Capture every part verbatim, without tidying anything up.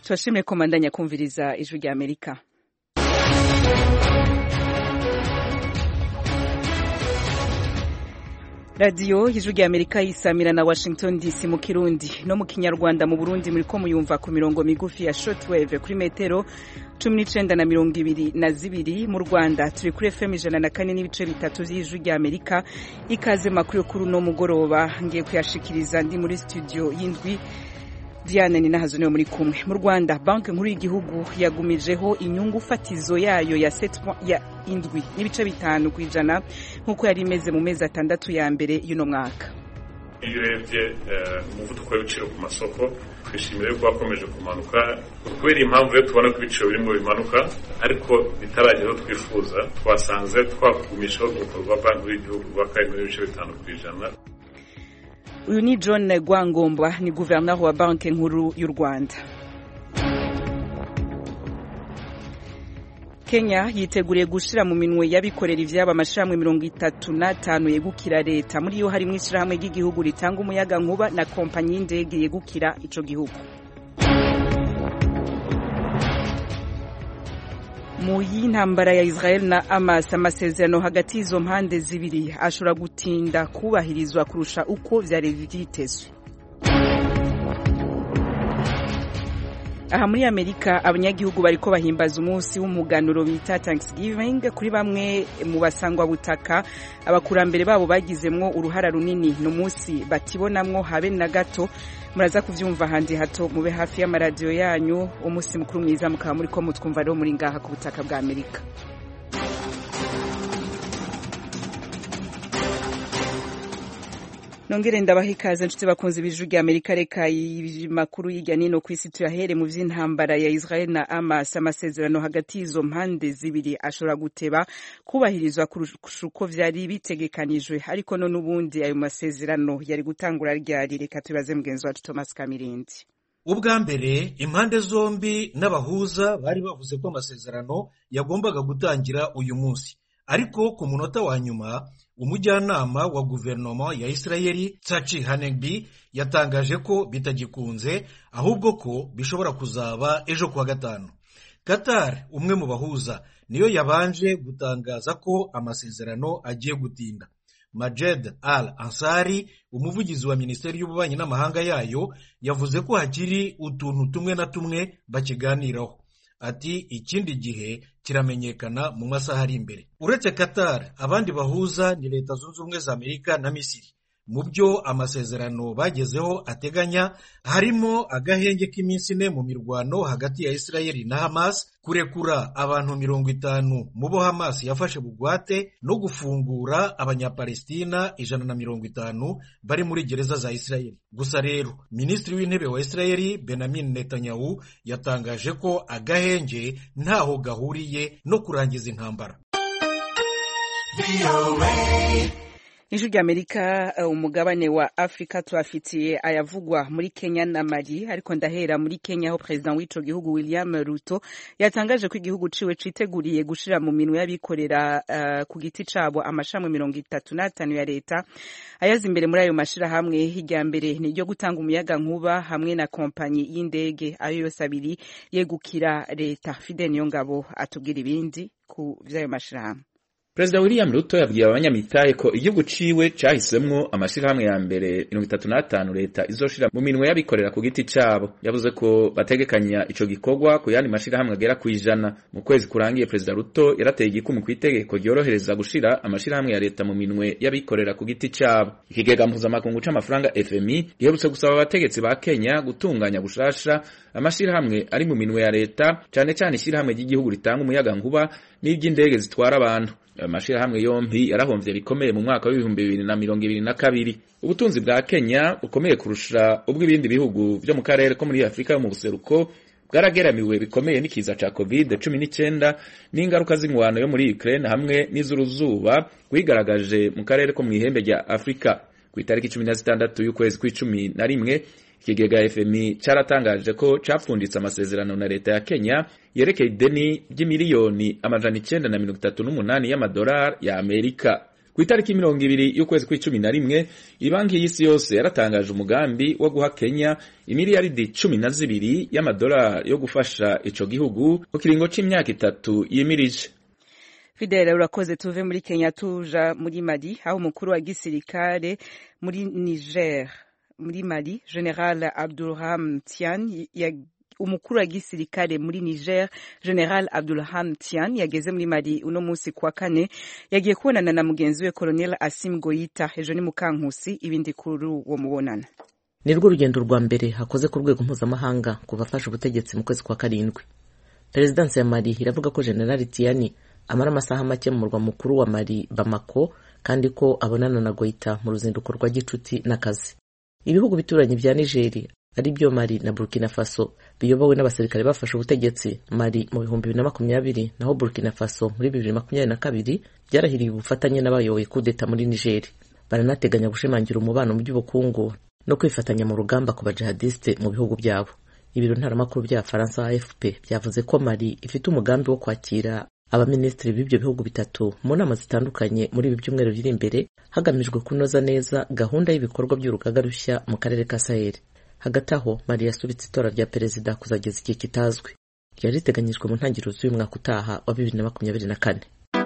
tubashimire ko mandanya kumviriza ijwi rya Amerika. Radio ijwi rya Amerika isamira na Washington D C mu Kirundi no mu Kinyarwanda. Mu Burundi muri ko muyumva ku mirongo migufi ya shortwave kuri metero cumi n'icenda na mirongo ibiri na zibiri. Mu Rwanda turi kuri F M ijana na kane n'ibice bitatu vy'ijwi rya Amerika. Ikaze makuru kuri no mugoroba ngiye kuyashikiriza ndi muri studio y'indwi. Diane ni nahazo niyo muri kumwe. Mu Rwanda banki nkuru y'igihugu yagumijeho inyungu fatizo yayo ya ya indwi n'ibice bitanu kwijana nkuko yari imeze mu mezi atandatu ya mbere y'uno mwaka. Iyo urebye umuvuduko w'ibiciro ku masoko twishimire ko bakomeje kumanuka kubera impamvu yo tubona ko ibiciro birimo bimanuka ariko bitaragera twifuza. Twasanze twakugumishaho ibikorwa banki y'igihugu rw'akari n'ibice bitanu kwijana. Uyu ni John Rwangombwa, ni guverineri wa banki nkuru y'u Rwanda. Kenya yiteguriye gushira mu minwe y'abikorera ivyaba amashirahamwe mirongo itatu n'atanu yegukira leta. Muri yo harimo ishirahamwe ry'igihugu ritanga umuyaga nkuba na kompanyi y'indege yegukira ico gihugu. Mu y'intambara ya Israel na Hamas, amasezerano hagati y'izo mpande zibiri ashobora gutinda kubahirizwa kurusha uko vyari vyitezwe. Aha muri Amerika abanyagihugu bariko bahimbaza umunsi w'umuganuro bita Thanksgiving. Kuri bamwe mu basangwa butaka abakurambere babo bagizemwo uruhara runini no munsi batibonamwo habe na gato. Muraza kuvyumva handi hato mube hafi y'amaradiyo yanyu. Umunsi mukuru mwiza mukaba muri ko mutwumva rero muri ngaha ku butaka bwa Amerika. Nongere ndabaha ikaze nshuti bakunzi b'ijwi rya Amerika. Reka makuru y'ijya nino kw'isi tuyahere mu vy'intambara ya Israel na Hamas. Amasezerano hagati y'izo mpande zibiri ashobora guteba kubahirizwa kurushuko vyari bitegekanijwe, ariko none ubundi ayo masezerano yari gutangura ryari. Reka tubaze mugenzi wacu Thomas Kamirindi. Ubwa mbere impande zombi n'abahuza bari bavuze ko amasezerano yagombaga gutangira uyu munsi, ariko ku munota wa nyuma umujyanama wa guverinoma ya Israeli Tsachi Hanegbi yatangaje ko bitagikunze, ahubwo ko bishobora kuzaba ejo kuwa gatanu. Qatar, umwe mu bahuza, niyo yabanje gutangaza ko amasezerano agiye gutinda. Majed Al-Ansari, umuvugizi wa Minisiteri y'Ububanyi n'Amahanga yayo, yavuze ko hakiri utuntu tumwe na tumwe bakiganiraho. Ati ikindi gihe kiramenyekana mu masaha ari imbere. Uretse Qatar, abandi bahuza ni Leta Zunze Ubumwe za Amerika na Misiri. Mu byo amasezerano bagezeho ateganya harimo agahenge k'iminsi ine mu mirwano hagati ya Israeli na Hamas, kurekura abantu mirongo itanu mu bo Hamas yafashe bugwate no gufungura abanyapalestina ijana na mirongo itanu bari muri gereza za Israeli. Gusa rero Minisitiri w'Intebe wa Israeli Benjamin Netanyahu yatangaje ko agahenge ntaho gahuriye no kurangiza intambara. Ijwi rya Amerika, umugabane wa Afrika tuafitiye ayavugwa muri Kenya na Mali, ariko ndahera muri Kenya aho president w'ico gihugu William Ruto yatangaje ko igihugu ciwe citeguriye gushira mu minwe y'abikorera uh, ku giti cabo amashirahamwe mirongo itatu n'atanu ya leta. Ayaza imbere muri ayo mashirahamwe hirya mbere ni ryo gutanga umuyaga nkuba hamwe na kompanyi y'indege, ayo yose abiri yegukira leta. Fidel Niyongabo atubwira ibindi ku vy'ayo mashirahamwe. President William Ruto yabwiye abanyamitahe ko igihugu ciwe cahisemwo amashirahamwe ya mbere mirongo itatu n'atanu leta izoshira mu minwe y'abikorera ku giti cabo. Yavuze ko bategekanya ico gikorwa ku yandi mashirahamwe agera kwijana. Mu kwezi kurangiye President Ruto yarateye igikumu kw'itegeko ryorohereza gushira amashirahamwe ya leta mu minwe y'abikorera ku giti cabo. Ikigega mpuzamakungu c'amafaranga F M I giherutse gusaba abategetsi ba Kenya gutunganya gushasha amashirahamwe ari mu minwe ya leta, cane cane ishirahamwe ry'igihugu ritanga umuyaga nkuba n'ivy'indege zitwara abantu. Amashirahamwe yompi yarahomvye bikomeye mu mwaka w'ibihumbi bibiri na mirongo ibiri na kabiri. Ubutunzi bwa Kenya bukomeye kurusha ubw'ibindi bihugu vyo mu karere ko muri Afrika yo mu buseruko bwarageramiwe bikomeye n'ikiza ca covid cumi n'icenda n'ingaruka z'ingwano yo muri Ukraine hamwe n'iz'uruzuba rwigaragaje mu karere ko mu ihembe rya Afrika. Ku itariki cumi na zitandatu y'ukwezi kw'icumi na rimwe ikigega F M I caratangaje ko capfunditse amasezerano na leta ya Kenya yerekeye ideni ry'imiliyoni amajana icenda na mirongo itatu n'umunani y'amadolari ya Amerika. ku itariki mirongo ibiri y'ukwezi kw'icumi na rimwe ibanki y'isi yose yaratangaje umugambi wo guha Kenya imiliyaridi cumi na zibiri y'amadolari yo gufasha ico gihugu ku kiringo c'imyaka itatu yimirije. Fidele, urakoze. Tuve muri Kenya tuja muri Mali, aho umukuru wa gisirikare muri Niger muri Mali General Abdurrahman Tiani ya umukuru wa gisirikare muri Niger General Abdurrahman Tiani yageze muri Mali uno munsi kwa kane, yagiye kubonana na mugenzi we Colonel Assimi Goita ejo ni Mukankusi. Ibindi kuri uwo mubonana ni rwo rugendo rwa mbere hakoze ku rwego mpuzamahanga kuva afashe ubutegetsi mu kwezi kwa karindwi. Perezidansi ya Mali iravuga ko General Tiani amara amasaha make mu murwa mukuru wa Mali Bamako, kandi ko abonana na Goita mu ruzinduko rwa gicuti n'akazi. Ibihugu bituranye vya Niger ari byo Mali na Burkina Faso biyobowe n'abasirikare bafashe ubutegetsi Mali mu bihumbi bibiri na makumyabiri, naho Burkina Faso muri bibiri na makumyabiri na kabiri byarahiriye ubufatanye n'abayoboye kudeta muri Niger. Baranateganya gushimangira umubano mu by'ubukungu no kwifatanya mu rugamba ku bajihadiste mu bihugu byabo. Ibiro ntaramakuru bya Faransa A F P byavuze ko Mali ifite umugambi wo kwakira abaminisitiri b'ibyo bihugu bitatu mu nama zitandukanye muri ibi byumweru biri imbere, hagamijwe kunoza neza gahunda y'ibikorwa by'urugaga rushya mu karere ka Sahel. Hagati aho Mali yasubitse itora rya perezida kuzageza igihe kitazwi, ryari riteganyijwe mu ntangiriro z'uyu mwaka utaha wa bibiri na makumyabiri na kane.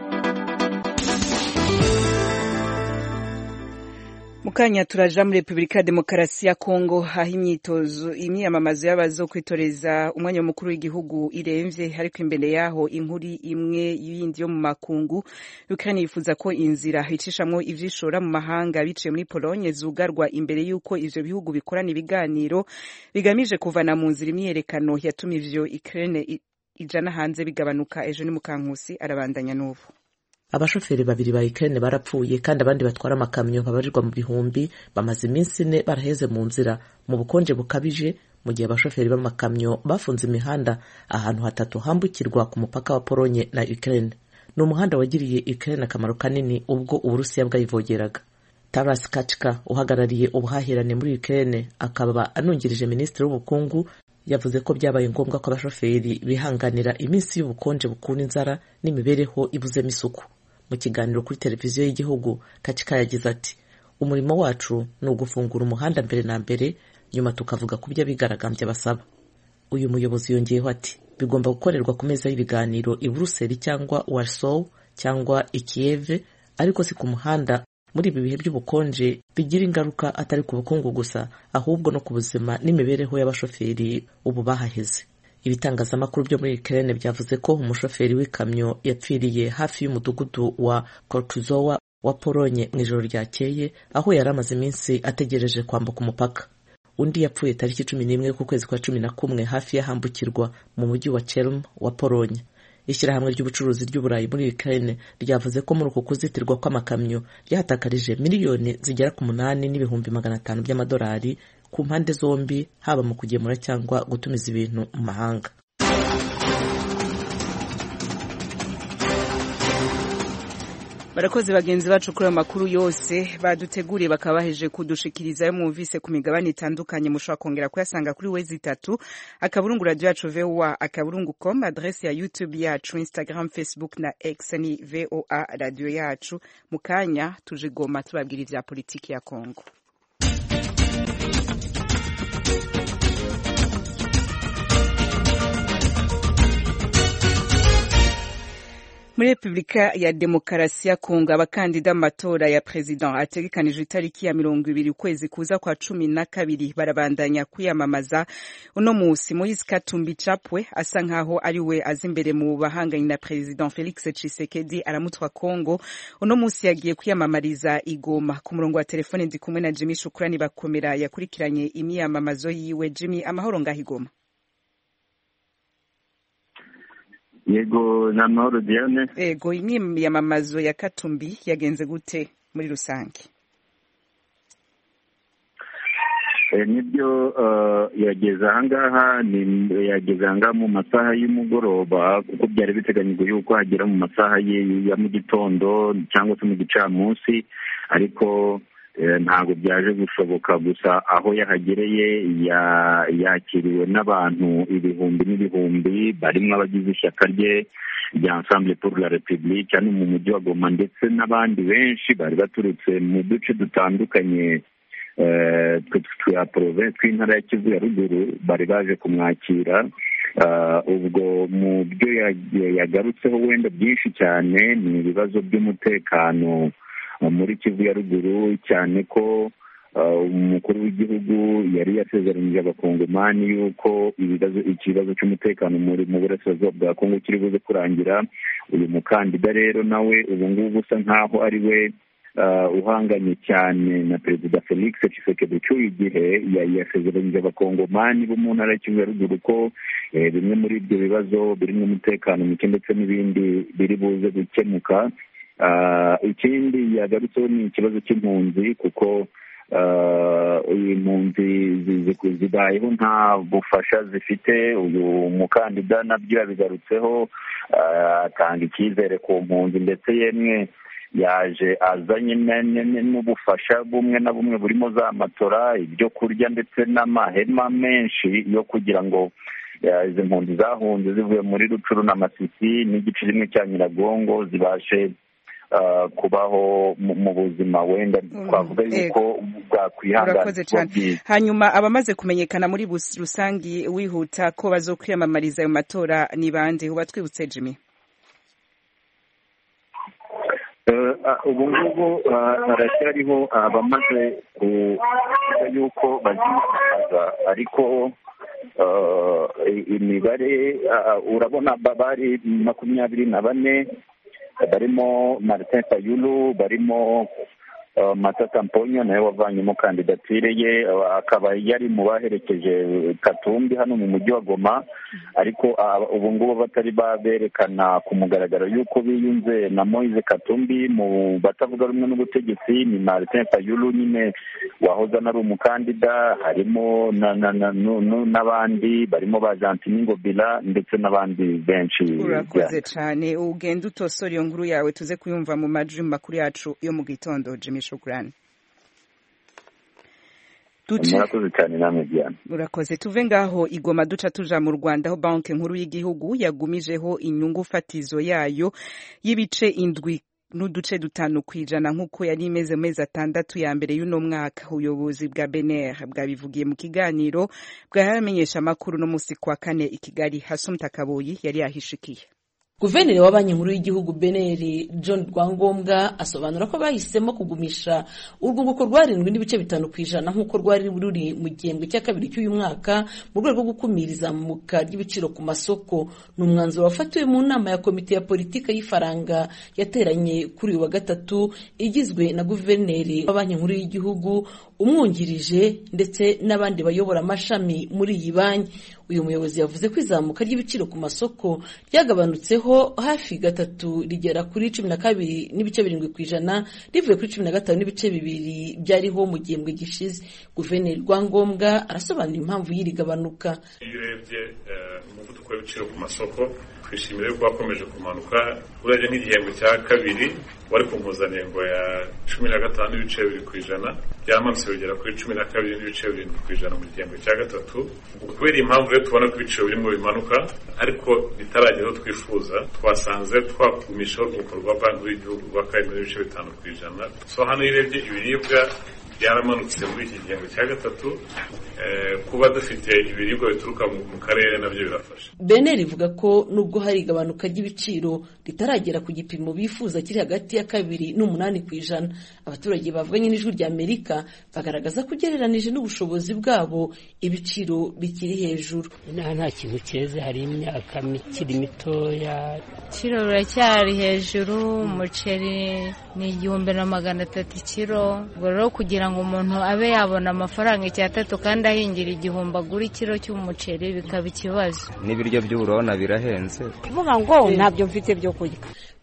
Mukanya turaja muri Republika ya Demokarasi ya Kongo, aho imyitozo imyamamazo y'abazo kwitoreza umwanya mukuru w'igihugu iremvye, ariko imbere yaho inkuri imwe yindi yo mu makungu. Ukraine yifuza ko inzira icishamwo ivyishora mu mahanga biciye muri Pologne zugarwa imbere yuko ivyo bihugu bikorana ibiganiro bigamije kuvana mu nzira imyerekano yatumye ivyo Ukraine ijana hanze bigabanuka. Ejo ni Mukankusi arabandanya n'ubu. Abashoferi babiri ba Ukraine barapfuye, kandi abandi batwara amakamyo babarirwa mu bihumbi bamaze iminsi ine baraheze mu nzira mu bukonje bukabije, mu gihe abashoferi b'amakamyo bafunze imihanda ahantu hatatu hambukirwa ku mupaka wa Pologne na Ukraine. Ni umuhanda wagiriye Ukraine akamaro kanini ubwo Uburusiya bwayivogeraga. Taras Kachka uhagarariye ubuhahirane muri Ukraine akaba anungirije minisitiri w'ubukungu yavuze ko byabaye ngombwa ko abashoferi bihanganira iminsi y'ubukonje bukura inzara n'imibereho ibuzemo isuku. Mu kiganiro kuri televiziyo y'igihugu, Kachika yagize ati, umurimo wacu ni ugufungura umuhanda mbere na mbere, nyuma tukavuga ku byo abigaragambya basaba. Uyu muyobozi yongeyeho ati, bigomba gukorerwa ku meza y'ibiganiro i Buruseli cyangwa Warsaw cyangwa i Kiev, ariko si ku muhanda muri ibi bihe by'ubukonje bigira ingaruka atari ku bukungu gusa, ahubwo no ku buzima n'imibereho y'abashoferi ubu bahaheze. Ibitangazamakuru byo muri Ukraine byavuze ko umushoferi w'ikamyo yapfiriye hafi y'umudugudu wa Kortuzowa wa Pologne mu ijoro ryakeye, aho yari amaze iminsi ategereje kwambuka umupaka. Undi yapfuye tariki cumi n'imwe ku kwezi kwa cumi na kumwe hafi y'ahambukirwa mu mujyi wa Chelm wa Pologne. Ishyirahamwe ry'ubucuruzi ry'Uburayi muri Ukraine ryavuze ko muri uku kuzitirwa kw'amakamyo ryahatakarije miliyoni zigera ku munani n'ibihumbi magana atanu by'amadolari ku mpande zombi, haba mu kugemura cyangwa gutumiza ibintu mu mahanga. Barakoze bagenzi bacu kuri amakuru yose baduteguriye bakaba baheje kudushikiriza yo mwumvise ku migabane itandukanye. Mushobora kongera kuyasanga kuri wezi itatu akaburungu radio yacu V O A akaburungu com, adresse ya YouTube yacu, Instagram, Facebook na X ni V O A radio yacu. Mukanya tuje Goma tubabwira ivya politiki ya Kongo. Muri Republika ya Demokarasi ya Kongo, abakandida amatora ya president ategekanijwe itariki ya mirongo ibiri ukwezi kuza kwa cumi na kabiri barabandanya kwiyamamaza. Uno musi Moise Katumbi Chapwe asa nkaho ari we azi imbere mu bahanganye na President Felix Tshisekedi aramutwa Kongo. Uno musi yagiye kwiyamamariza Igoma. Ku murongo wa telefone ndi kumwe na Jimmy Shukrani bakomera yakurikiranye imyamamazo yiwe. Jimmy, amahoro ngaho Igoma? Yego na mahoro Diane. Ego, imyamamazo ya Katumbi yagenze gute muri rusange? E, nibyo uh, yageze ahangaha ni yageze ahangaha mu masaha y'umugoroba, kuko byari biteganyijwe yuko hagera mu masaha ya mu gitondo cyangwa se mu gicamunsi, ariko ntabwo byaje gushoboka. Gusa aho yahagereye yakiriwe n'abantu ibihumbi n'ibihumbi barimo abagize ishyaka rye rya Ensemble pour la République hano mu mujyi wa Goma, ndetse n'abandi benshi bari baturutse mu duce dutandukanye twa province tw'intara ya Kivu ya ruguru bari baje kumwakira. Ubwo mu byo yagarutseho wenda byinshi cyane ni ibibazo by'umutekano muri Kivu ya ruguru, cyane ko umukuru w'igihugu yari yasezeranyije abakongomani yuko ibibazo ikibazo cy'umutekano muri mu burasirazuba bwa Kongo kiri buze kurangira. Uyu mukandida rero nawe ubu ngubu usa nkaho ari we uhanganye cyane na Perezida Felix Tshisekedi cy'uyu gihe yasezeranyije abakongomani bo mu ntara ya Kivu ya ruguru ko bimwe muri ibyo bibazo birimo umutekano muke ndetse n'ibindi biri buze gukemuka. Ikindi yagarutseho ni ikibazo cy'impunzi, kuko impunzi zibayeho nta bufasha zifite. Uyu mukandida nabyo yabigarutseho, atanga icyizere ku mpunzi, ndetse yemwe yaje azanye n'ubufasha bumwe na bumwe burimo za matora, ibyo kurya ndetse n'amahema menshi yo kugira ngo izi mpunzi zahunze zivuye muri Rucuru na Masisi n'igice kimwe cya Nyiragongo zibashe kubaho mu buzima wenda twavuga yuko bwakwihanganira. Hanyuma abamaze kumenyekana muri rusangi wihuta ko bazokwiyamamariza ayo matora ni bande? Uba twibutse Jimmy. Ubu ngubu haracyariho abamaze kuvuga yuko baziyamamaza, ariko imibare urabona bari makumyabiri na bane, barimo Martin Fayulu, barimo Matata Mponyo nawe wavanyemo kandidatire ye, akaba yari mu baherekeje Katumbi hano mu mujyi wa Goma, ariko ubu ngubu batari baberekana ku mugaragaro yuko biyunze na Moise Katumbi. Mu batavuga rumwe n'ubutegetsi ni Martin Fayulu nyine wahoze ari umukandida, harimo n'abandi barimo ba Jean Ngobila ndetse n'abandi benshi. Urakoze cyane, ugenda utosora iyo nkuru yawe tuze kuyumva mu majwi makuru yacu yo mu gitondo. Jimmy, shukrani. Murakoze cyane namwe Diana. Urakoze. Tuve ngaho Igoma duca tuja mu Rwanda, aho banki nkuru y'igihugu yagumijeho inyungu fatizo yayo y'ibice indwi n'uduce dutanu kwijana nk'uko yari imeze mezi atandatu ya mbere y'uno mwaka. Ubuyobozi bwa B N R bwabivugiye mu kiganiro bwahamenyesha amakuru no musi kwa kane i Kigali. Hasumta Kaboyi yari yahishikiye. Guverineri wa banki nkuru y'igihugu B N R John Rwangombwa asobanura ko bahisemo kugumisha urwunguko rwarindwi n'ibice bitanu kwijana nk'uko rwari ruri mu gihembwe cya kabiri cy'uyu mwaka mu rwego rwo gukumira izamuka ry'ibiciro ku masoko. Ni umwanzuro wafatiwe mu nama ya komite ya politika y'ifaranga yateranye kuri uyu wa gatatu, igizwe na guverineri wa banki nkuru y'igihugu, umwungirije ndetse n'abandi bayobora amashami muri iyi banki. Uyu muyobozi yavuze ko izamuka ry'ibiciro ku masoko ryagabanutseho hafi gatatu rigera kuri cumi na kabiri n'ibice birindwi kwijana rivuye kuri cumi na gatanu n'ibice bibiri byariho mu gihembwe gishize. Guverineri Rwangombwa arasobanura impamvu y'iri gabanuka. Iyo urebye umuvuduko w'ibiciro ku masoko twishimire ko wakomeje kumanuka, urebye nk'igihembwe cya kabiri wari ku mpuzanengo ya cumi na gatanu n'ibice bibiri kwijana, byamanutse bigera kuri cumi na kabiri n'ibice birindwi kwijana mu gihembwe cya gatatu. Kubera impamvu rero tubona ko ibiciro birimo bimanuka ariko bitaragera aho twifuza, twasanze twakumishaho urwunguko rwa banki y'igihugu rwa karindwi n'ibice bitanu kwijana. So hano urebye ibiribwa byaramanutse muri iki gihembwe cya gatatu, kuba dufite ibiribwa bituruka mu karere nabyo birafasha. B N R ivuga ko nubwo hari igabanuka ry'ibiciro ritaragera ku gipimo bifuza kiri hagati ya kabiri n'umunani kwijana, abaturage bavuganye n'ijwi rya Amerika bagaragaza ko ugereranije n'ubushobozi bwabo ibiciro bikiri hejuru. Nta nta kintu cyeze, hari imyaka mikiri mitoya, kiro ruracyari hejuru. Umuceri ni igihumbi na magana atatu kiro, ubwo rero kugira ngo umuntu abe yabona amafaranga icyatatu kandi ahingira igihumbi agura ikiro cy'umuceri bikaba ikibazo. N'ibiryo by'uburona birahenze, kuvuga ngo ntabyo mfite byo kurya.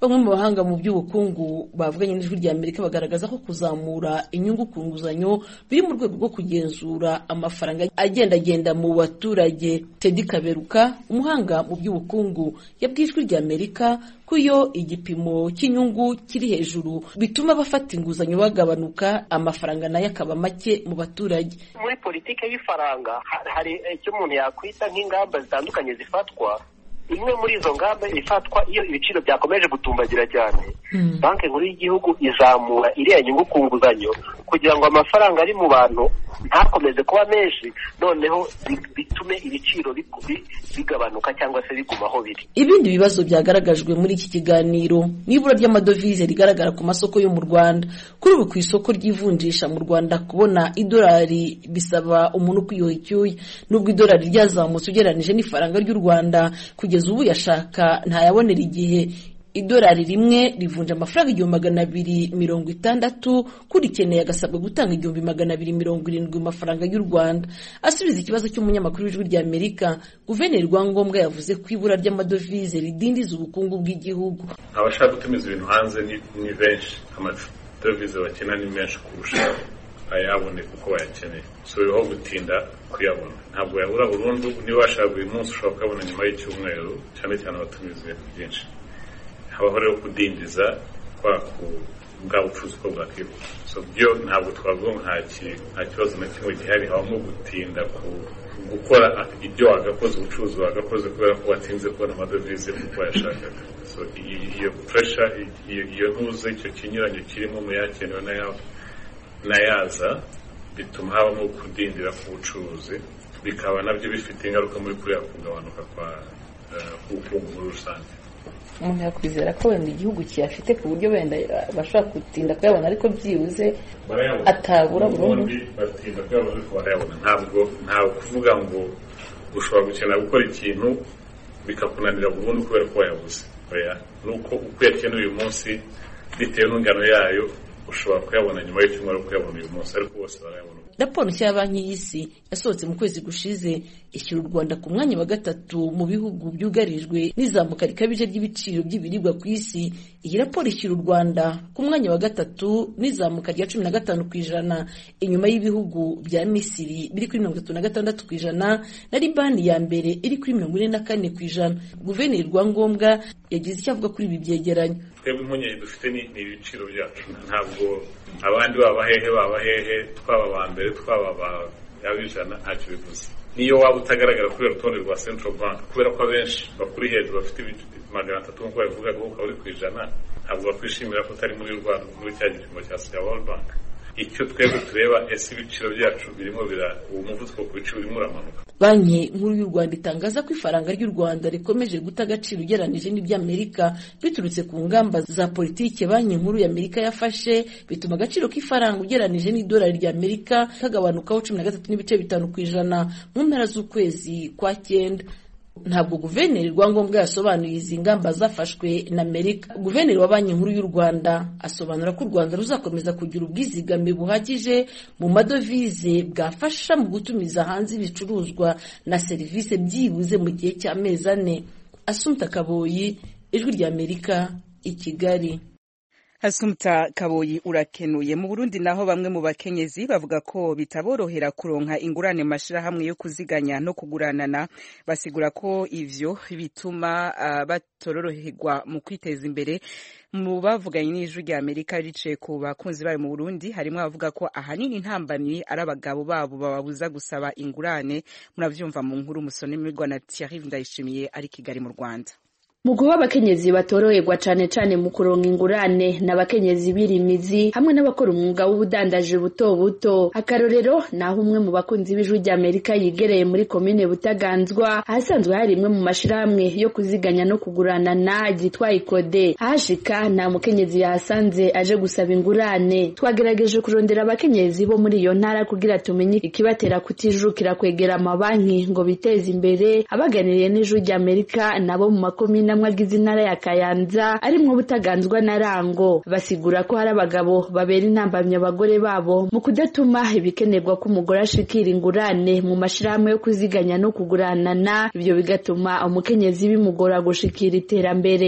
bamwe mu bahanga mu by'ubukungu bavuganye n'ijwi rya Amerika bagaragaza ko kuzamura inyungu ku nguzanyo biri mu rwego rwo kugenzura amafaranga agendagenda mu baturage. Teddy Kaberuka, umuhanga mu by'ubukungu, yabwiye ijwi rya Amerika ko iyo igipimo cy'inyungu kiri hejuru bituma abafata inguzanyo bagabanuka, amafaranga nayo akaba make mu baturage. Muri politike y'ifaranga hari icyo umuntu yakwita nk'ingamba zitandukanye zifatwa. Imwe muri izo ngamba ifatwa iyo ibiciro byakomeje gutumbagira cyane, mm. banki nkuru y'igihugu izamura iriya nyungu ku nguzanyo kugira ngo amafaranga ari mu bantu ntakomeze kuba menshi, noneho bitume ibiciro bigabanuka cyangwa se biguma aho biri. Ibindi bibazo byagaragajwe muri iki kiganiro n'ibura ry'amadovize rigaragara ku masoko yo mu Rwanda. Kuri ubu ku isoko ry'ivunjisha mu Rwanda kubona idolari bisaba umuntu kwiyoha icyuya, nubwo idolari ryazamutse ugereranije n'ifaranga ry'u Rwanda kugeza ubu yashaka ntayabonera igihe. Idolari rimwe rivunja amafaranga igihumbi magana abiri mirongo itandatu, kurikeneye agasabwa gutanga igihumbi magana abiri mirongo irindwi mu mafaranga y'u Rwanda. Asubiza ikibazo cy'umunyamakuru w'ijwi rya Amerika, Guverineri Rwangombwa yavuze ko ibura ry'amadovize ridindiza ubukungu bw'igihugu. Abashaka gutumiza ibintu hanze ni, ni benshi, amadovize bakena ni menshi kurusha ayabone kuko bayakeneye, so biho gutinda kuyabona. Ntabwo yabura burundu, niba washaka uyu munsi ushobora kuyabona nyuma y'icyumweru, cyane cyane abatumiza ibintu byinshi. Habaho rero kudindiza kwa ku bwa bucuruzi ko bwakihuta. So byo ntabwo twavuga nta nta kibazo na kimwe gihari, habamo gutinda ku gukora ibyo wagakoze, ubucuruzi wagakoze kubera ko watinze kubona amadovize kuko yashakaga. So iyo pressure, iyo ntuze, icyo kinyuranyo kirimo mu yakenewe n'ayaza bituma habamo kudindira ku bucuruzi, bikaba nabyo bifite ingaruka muri kuriya kugabanuka kwa ubukungu muri rusange. Umuntu yakwizera ko wenda igihugu kiyafite ku buryo wenda bashobora gutinda kuyabona, ariko byibuze atabura burundu. Batinda kuyabona ariko barayabona. Ntabwo ntawe kuvuga ngo ushobora gukenera gukora ikintu bikakunanira burundu kubera ko wayabuze. Oya, nuko uko yakenewe uyu munsi bitewe n'ingano yayo ushobora kuyabona nyuma y'icyumweru kuyabona uyu munsi, ariko bose barayabona. Raporo nshya ya Banki y'Isi yasohotse mu kwezi gushize ishyira u Rwanda ku mwanya wa gatatu mu bihugu byugarijwe n'izamuka rikabije ry'ibiciro by'ibiribwa ku isi. Iyi raporo ishyira u Rwanda ku mwanya wa gatatu n'izamuka rya cumi na gatanu ku ijana, inyuma y'ibihugu bya Misiri biri kuri mirongo itatu na gatandatu ku ijana na Libani ya mbere iri kuri mirongo ine na kane ku ijana. Guverineri Rwangombwa yagize icyo avuga kuri ibi byegeranyo. Twebwe impungenge dufite ni ibiciro byacu, ntabwo abandi baba hehe baba hehe, twaba ba mbere twaba ba yabijana ntacyo bivuze. Niyo waba utagaragara kuri urutonde rwa Central Bank kubera ko abenshi bakuri hejuru bafite magana atatu nk'uko bavuga ko ukaba uri ku ijana, ntabwo bakwishimira ko utari muri Rwanda muri cya gipimo cya World Bank. Icyo twebwe tureba ese ibiciro byacu birimo bira umuvuduko ku biciro birimo uramanuka. Banki nkuru y'u Rwanda itangaza ko ifaranga ry'u Rwanda rikomeje guta agaciro ugereranije n'iby'Amerika biturutse ku ngamba za politike Banki nkuru y'Amerika yafashe, bituma agaciro k'ifaranga ugereranije n'idolari ry'Amerika kagabanukaho cumi na gatatu n'ibice bitanu ku ijana mu mpera z'ukwezi kwa cyenda. Ntabwo Guverineri Rwangombwa yasobanuye izi ngamba zafashwe na Amerika. Guverineri wa Banki nkuru y'u Rwanda asobanura ko u Rwanda ruzakomeza kugira ubwizigame buhagije mu madovize bwafasha mu gutumiza hanze ibicuruzwa na serivisi byibuze mu gihe cy'amezi ane. Assumpta Kaboyi, Ijwi rya Amerika, i Kigali. Assumpta Kaboyi urakenuye. Mu Burundi naho bamwe mu bakenyezi bavuga ko bitaborohera kuronka ingurane mashirahamwe yo kuziganya no kuguranana, basigura ko ivyo bituma uh, batororoherwa mu kwiteza imbere. Mu bavuganye n'Ijwi rya Amerika rice ku bakunzi bari mu Burundi harimo abavuga ko ahanini intambamyi ari abagabo babo bababuza gusaba ingurane. Muravyumva mu nkuru musonemirwa na Thierry Ndayishimiye ari Kigali mu Rwanda. Muguba abakenyezi batoroherwa cane cane mu kuronka ingurane n'abakenyezi birimizi hamwe n'abakora umwuga w'ubudandaje buto buto. Akarorero naho umwe mu bakunzi b'Ijwi rya Amerika yigereye muri komine Butaganzwa ahasanzwe hari imwe mu mashirahamwe yo kuziganya no kuguranana ryitwa Ikode. Ahashika nta mukenyezi yahasanze aje gusaba ingurane. Twagerageje kurondera abakenyezi bo muri iyo ntara kugira tumenye ikibatera kutijukira kwegera amabanki ngo biteze imbere. Abaganiriye n'Ijwi rya Amerika nabo mu makomine namwagize intara ya Kayanza arimwo Butaganzwa na Rango basigura ko hari abagabo babera intambamye abagore babo mu kudatuma ibikenerwa ko umugore ashikira ingurane mu mashirahamwe yo kuziganya no kuguranana, ibyo bigatuma umukenyezi bimugora gushikira iterambere.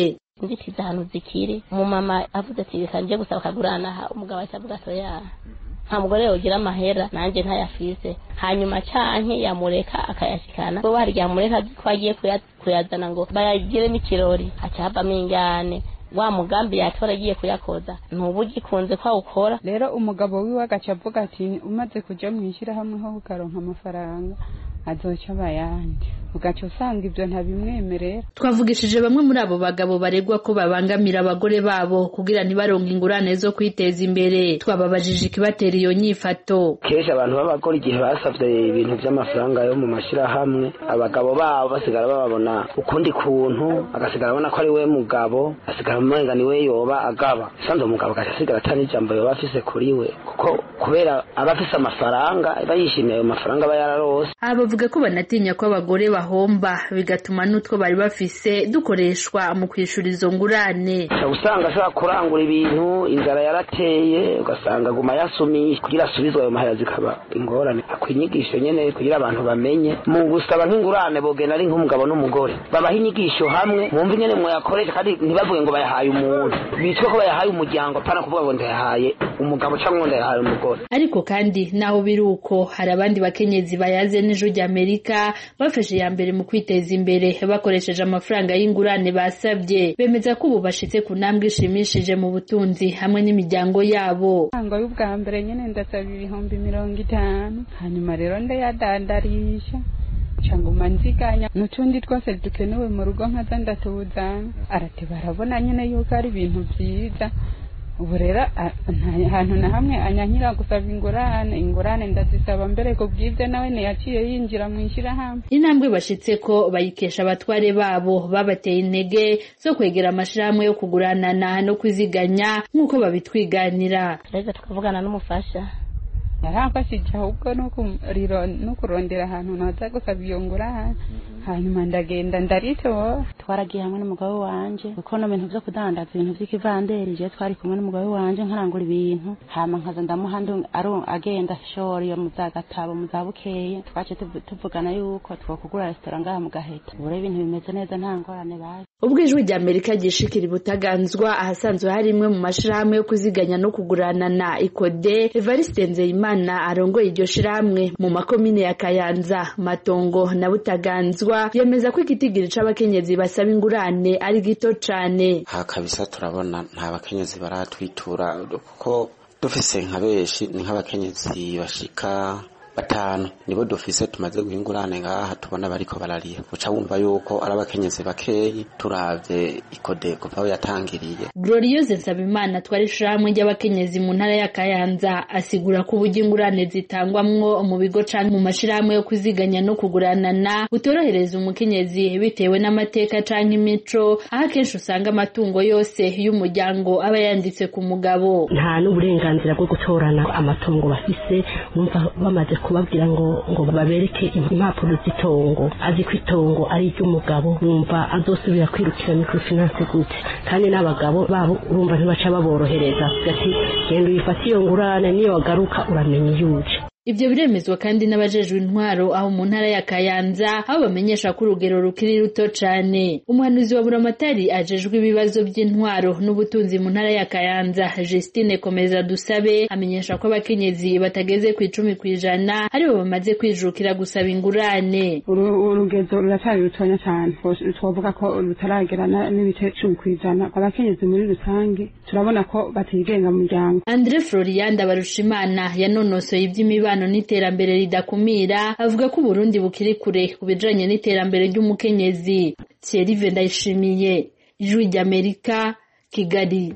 inzitizi ahantu zikiri umumama avuze ati reka nje gusaba akagurana aha umugabo acavuga ati oya nta mugore yogira amahera nanje ntayafise hanyuma canke yamureka akayashikana bo bari yamureka ko agiye kuyazana ngo bayagire n'ikirori acavamo ingane wa mugambi yatora agiye kuyakoza ntubugikunze kwa ukora rero umugabo wiwe agacavuga ati umaze kuja mwishira hamwe ho ukaronka amafaranga azoca bayandi ugaca usanga ibyo ntabimwemerera. Twavugishije bamwe muri abo bagabo baregwa ko babangamira abagore babo kugira ntibaronke ingurane zo kwiteza imbere. Twababajije ikibatera iyo nyifato. Kenshi abantu b'abagore igihe basavye ibintu by'amafaranga yo mu mashirahamwe abagabo babo basigara babona ukundi kuntu agasigara abona ko ari we mugabo asigara umenga ni we yoba agaba sanze umugabo agasigara atani jambo yoba afise kuri we kuko kubera abafise amafaranga bayishimiye ayo mafaranga bayararose. Abavuga ko banatinya ko abagore bahomba bigatuma n'utwo bari bafise dukoreshwa mu kwishura izo ngurane. Usanga ashaka kurangura ibintu inzara yarateye ugasanga guma yasumiye kugira asubizwe ayo mahera zikaba ingorane. Akwinyigisho nyene kugira abantu bamenye mu gusaba nk'ingurane bogena ari nk'umugabo n'umugore babaha inyigisho hamwe mwumva nyene mwe yakoresha kandi ntibavuge ngo bayahaye umuntu bitwe ko bayahaye umuryango pana kuvuga ngo ndayahaye umugabo cyangwa ndayahaye umugore. Ariko kandi naho biruko hari abandi bakenyezi bayaze n'ijuru ry'Amerika bafashe ya mbere mu kwiteza imbere bakoresheje amafaranga y'ingurane basabye bemeza ko ubu bashitse ku ntambwe ishimishije mu butunzi hamwe n'imiryango yabo. Ngo y'ubwa mbere nyene ndasaba ibihumbi mirongo itanu hanyuma rero ndayadandarisha cyangwa umanziganya n'utundi twose dukenewe mu rugo nkaza ndatubuzana arate barabona nyene yuko ari ibintu byiza. Ubu rero ahantu na hamwe anyankira gusaba ingurane ingurane ndazisaba mbere ko bwize nawe ne yaciye yinjira mu ishirahamwe. Intambwe bashitse ko bayikesha abatware babo babateye intege zo kwegera amashirahamwe yo kuguranana no kwiziganya nk'uko babitwiganira. Reza tukavugana n'umufasha yarako sija ahubwo no kuriro no kurondera ahantu naza gusaba iyo ngurane hanyuma ndagenda ndarito twaragiye hamwe n'umugabo wanje kuko no bintu byo kudandaza ibintu by'ikivanderi je twari kumwe n'umugabo wanje nkarangura ibintu hama nkaza ndamuhanda aro agenda shori yo muzagatabo muzabukeye twace tuvugana yuko twokugura restaurant ngaha mu Gaheta bure ibintu bimeze neza nta ngorane baje. Ubwo ijwi ry'Amerika gishikira Butaganzwa ahasanzwe hari imwe mu mashirahamwe yo kuziganya no kuguranana Ikode Evariste Nzeyimana arongoye iryo shirahamwe mu makomine ya Kayanza Matongo na Butaganzwa yemeza ko igitigiri c'abakenyezi basaba ingurane ari gito cane. Ha kabisa turabona nta bakenyezi baratwitura kuko dufise nka beshi ni nk'abakenyezi bashika batanu nibo dufise tumaze guhingurane ngaha tubona bariko barariya uca wumva yuko ari abakenyezi bakeyi turavye Ikode kuva aho yatangiriye. Gloriose Nsabimana twari shamwe ry'abakenyezi mu ntara ya Kayanza asigura ko uburyo ingurane zitangwamwo mu bigo canke mu mashirahamwe yo kuziganya no kuguranana utorohereza umukenyezi bitewe n'amateka canke imico aho kenshi usanga amatungo yose y'umuryango aba yanditse ku mugabo. Nta n'uburenganzira bwo gutorana amatungo bafise numva bamaze kubabwira ngo ngo babereke impapuro z'itongo azi ko itongo ari ry'umugabo numva azosubira kwirukira microfinance gute kandi n'abagabo babo urumva ntibaca baborohereza ati genda uyifate iyo ngurane niyo wagaruka uramenya yuje. Ivyo biremezwa kandi n'abajejwe intwaro aho mu ntara ya Kayanza aho bamenyesha ko urugero rukiri ruto cane. Umuhanuzi wa Buramatari ajejwe ibibazo by'intwaro n'ubutunzi mu ntara ya Kayanza Justine Komeza Dusabe amenyesha ko abakenyezi batageze ku icumi kwijana aribo bamaze kwijukira gusaba ingurane. Urugezo ruracyari rutonya cyane twavuga ko rutaragera n'ibice cumi kwijana abakenyezi muri rusange turabona ko batigenga mu muryango. Andre Florian Barushimana yanonosoye iby'imiba n'iterambere ridakumira avuga ko Burundi bukiri kure kubijanye n'iterambere ry'umukenyezi. Thierry Vendayishimiye, Ijwi ry'Amerika, Kigali.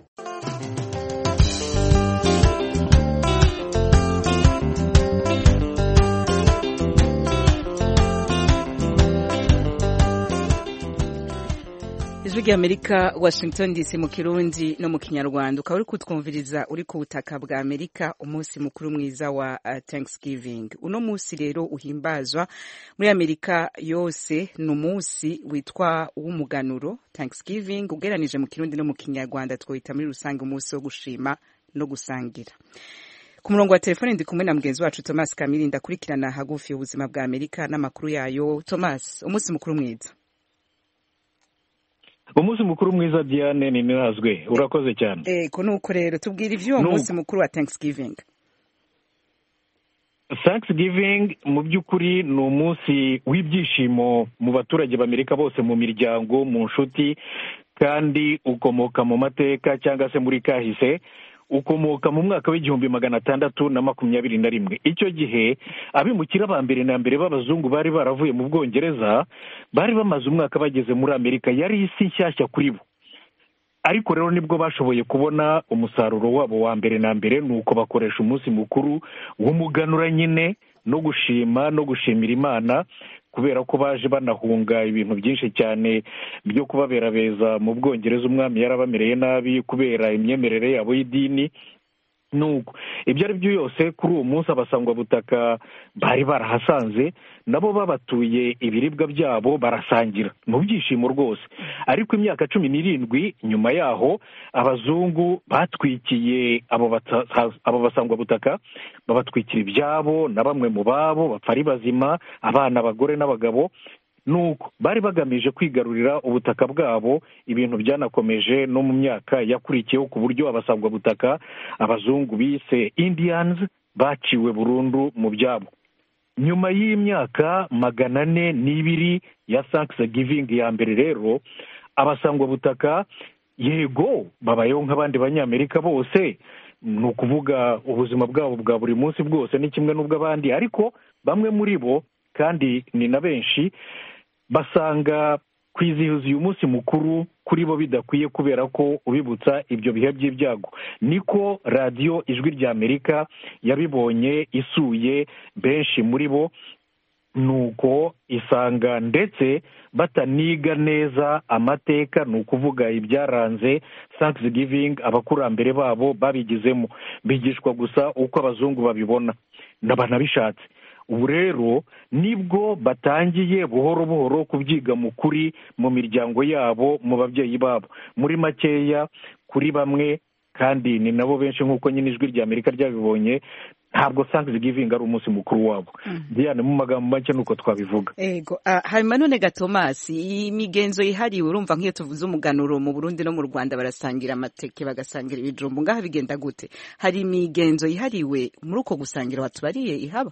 Ijwi Amerika Washington D C mu Kirundi no mu Kinyarwanda ukaba uri kutwumviriza uri ku butaka bwa Amerika umunsi mukuru mwiza wa uh, Thanksgiving. Uno munsi rero uhimbazwa muri Amerika yose n'umunsi witwa w'umuganuro Thanksgiving ugeranije mu Kirundi no mu Kinyarwanda twoita muri rusange umunsi wo gushima no gusangira. Ku murongo wa telefone ndi kumwe na mugenzi wacu Thomas Kamiri ndakurikirana hagufi ubuzima bwa Amerika n'amakuru yayo. Thomas, umunsi mukuru mwiza. umunsi mukuru mwiza Diane ni nazwe urakoze cyane ego nuko rero tubwira ivyo umunsi mukuru wa Thanksgiving. Thanksgiving mu by'ukuri ni umunsi w'ibyishimo mu baturage b'Amerika bose, mu miryango, mu nshuti, kandi ukomoka mu mateka cyangwa se muri kahise, ukomoka mu mwaka w'igihumbi magana atandatu na makumyabiri na rimwe. Icyo gihe abimukira ba mbere na mbere b'abazungu bari baravuye mu Bwongereza bari bamaze umwaka bageze muri Amerika, yari isi nshyashya kuri bo. Ariko rero nibwo bashoboye kubona umusaruro wabo wa mbere na mbere, nuko bakoresha umunsi mukuru w'umuganura nyine no gushima no gushimira Imana, kubera ko baje banahunga ibintu byinshi cyane byo kubabera beza mu Bwongereza. Umwami yarabamereye nabi kubera imyemerere yabo y'idini. Nuko ibyo ari byo yose kuri uwo munsi abasangwa butaka bari barahasanze, nabo babatuye ibiribwa byabo barasangira mu byishimo rwose. Ariko imyaka cumi n'irindwi nyuma yaho abazungu batwikiye abo abo basangwa butaka, babatwikira ibyabo na bamwe mu babo bapfa ari bazima, abana, abagore n'abagabo. Nuko bari bagamije kwigarurira ubutaka bwabo. Ibintu byanakomeje no mu myaka yakurikiyeho ku buryo abasangwa butaka abazungu bise Indians baciwe burundu mu byabo. Nyuma y'imyaka magana ane n'ibiri ya Thanksgiving ya mbere rero, abasangwa butaka yego babayeho nk'abandi banyamerika bose, ni ukuvuga ubuzima bwabo bwa buri munsi bwose ni kimwe n'ubw'abandi, ariko bamwe muri bo kandi ni na benshi basanga kwizihiza uyu munsi mukuru kuri bo bidakwiye, kubera ko ubibutsa ibyo bihe by'ibyago. Niko radiyo Ijwi ry'Amerika yabibonye isuye benshi muri bo, nuko isanga ndetse bataniga neza amateka, ni ukuvuga ibyaranze Thanksgiving abakurambere babo babigizemo, bigishwa gusa uko abazungu babibona n'abanabishatse. Ubu rero nibwo batangiye buhoro buhoro kubyiga mu kuri mu miryango yabo, mu babyeyi babo. Muri makeya kuri bamwe, kandi ni nabo benshi nk'uko nyine Ijwi ry'Amerika ryabibonye, ntabwo Thanksgiving ari umunsi mukuru wabo. Diane, mu magambo make nuko twabivuga. Ego, uh, hanyuma none ga Thomas, imigenzo ihariwe urumva nk'iyo tuvuze umuganuro mu Burundi no mu Rwanda barasangira amateke, bagasangira ibijumbu, ngaha bigenda gute? Hari imigenzo ihariwe muri uko gusangira watubariye ihaba?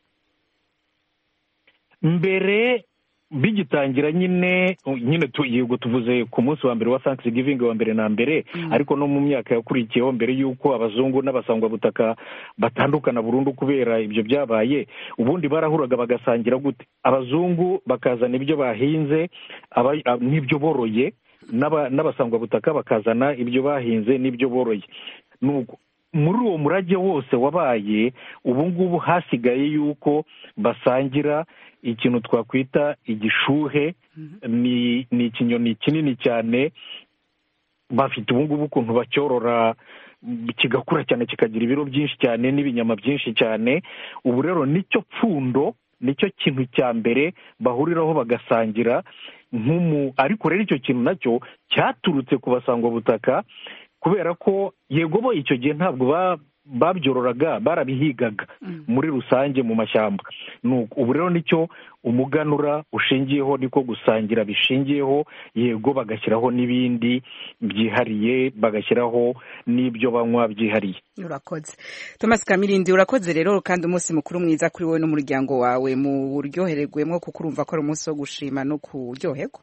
Mbere bigitangira nyine nyine yego tuvuze ku munsi wa mbere wa Thanksgiving wa mbere na mbere, mm. ariko no mu myaka yakurikiyeho mbere y'uko abazungu n'abasangwa butaka batandukana burundu kubera ibyo byabaye, ubundi barahuraga bagasangira gute? Abazungu bakazana ibyo bahinze n'ibyo boroye, n'abasangwa butaka bakazana ibyo bahinze n'ibyo boroye. Nuko muri uwo murage wose wabaye, ubu ngubu hasigaye yuko basangira ikintu twakwita igishuhe. ni ni ikinyoni kinini cyane bafite ubu ngubu ukuntu bacyorora kigakura cyane kikagira ibiro byinshi cyane n'ibinyama byinshi cyane. Ubu rero nicyo pfundo, nicyo kintu cya mbere bahuriraho bagasangira nk'umu. Ariko rero icyo kintu nacyo cyaturutse ku basangwa butaka, kubera ko yego bo icyo gihe ntabwo babyororaga, barabihigaga muri rusange mu mashyamba. Ubu rero nicyo umuganura ushingiyeho, niko gusangira bishingiyeho. Yego bagashyiraho n'ibindi byihariye, bagashyiraho n'ibyo banywa byihariye. Urakoze Thomas Kamirindi, urakoze rero, kandi umunsi mukuru mwiza kuri wowe n'umuryango wawe, mu buryohererwemo kuko urumva ko ari umunsi wo gushima no kuryoherwa.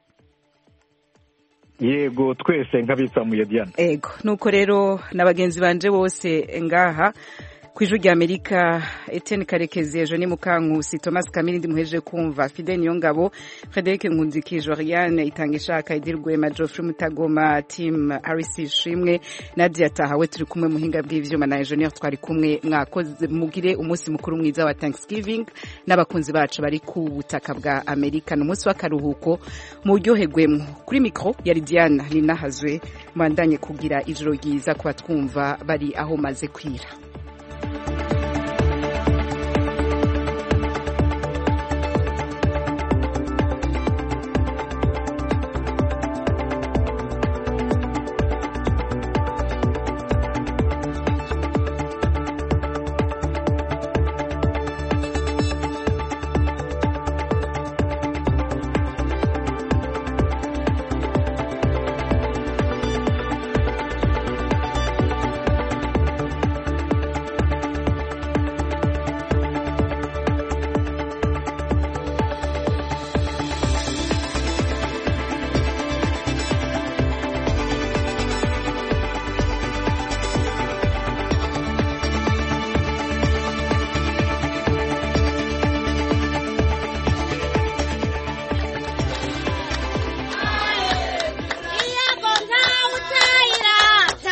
Yego twese nk'abitsamuye Diane. Ego nuko rero n'abagenzi banje bose ngaha kwijwi rya Amerika, Etienne Karekezi, Eugenie Mukankusi, Thomas Kamirindi muheje kumva, Fidel Niyongabo, Frederic Nkunziki, Joriane Itangishaka, Idirwema, Geoffrey Mutagoma, Tim Harris Shimwe, Nadia Tahawe turi kumwe muhinga bw'ivyuma na Engineer twari kumwe. Mwakoze mugire umunsi mukuru mwiza wa Thanksgiving n'abakunzi bacu bari ku butaka bwa Amerika, n'umunsi w'akaruhuko mu ryoherwemo. Kuri micro ya Diana Ninahazwe, mwandanye kugira ijoro ryiza kuba twumva bari aho maze kwira.